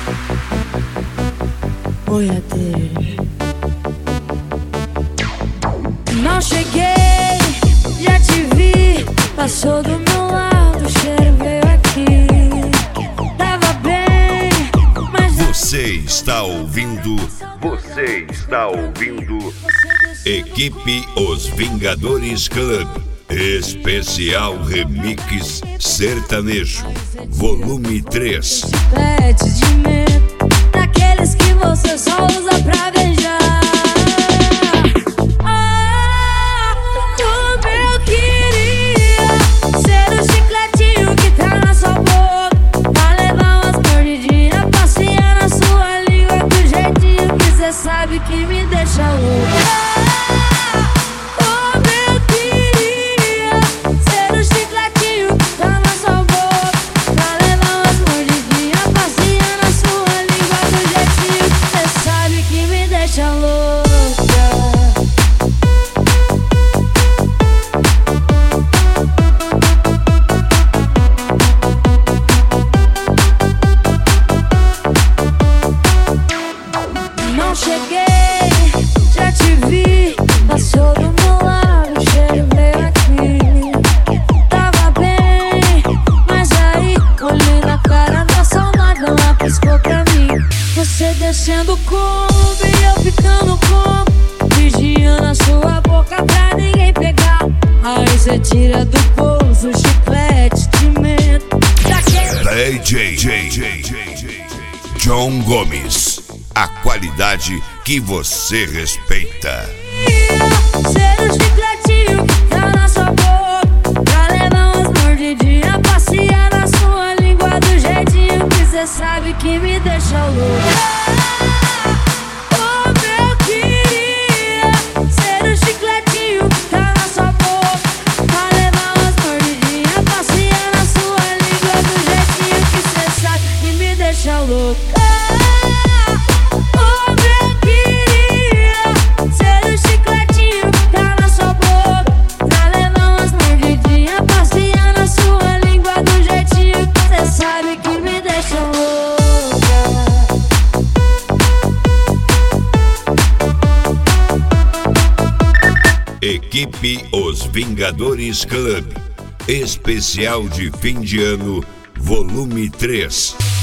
boiadeiro. Não cheguei, já te vi, passou do meu lado, o cheiro veio aqui. Tava bem, mas Você está ouvindo Equipe Os Vingadores Club, especial remix sertanejo, volume 3. chicletes de medo, daqueles que você só usa pra beijar. Ah, como eu queria ser o chicletinho que tá na sua boca, pra levar umas mordidinhas, passear na sua língua do jeitinho que cê sabe que me deixa louca. Não cheguei, já te vi, passou do meu lado, o cheiro veio aqui. Tava bem, mas aí olhei na cara da saudade, ela piscou pra mim. Você descendo como e eu ficando como, vigiando a sua boca pra ninguém pegar. Aí cê tira do bolso o chiclete de medo daquele DJ John Gomes, a qualidade que você respeita. ser o chicletinho que tá na sua boca, pra levar umas mordidinhas, passear na sua língua do jeitinho que cê sabe que me deixa louca. Como eu queria ser o chicletinho que tá na sua boca, pra levar umas mordidinhas, passear na sua língua do jeitinho que cê sabe que me deixa louca. Equipe Os Vingadores Club, especial de fim de ano, volume 3.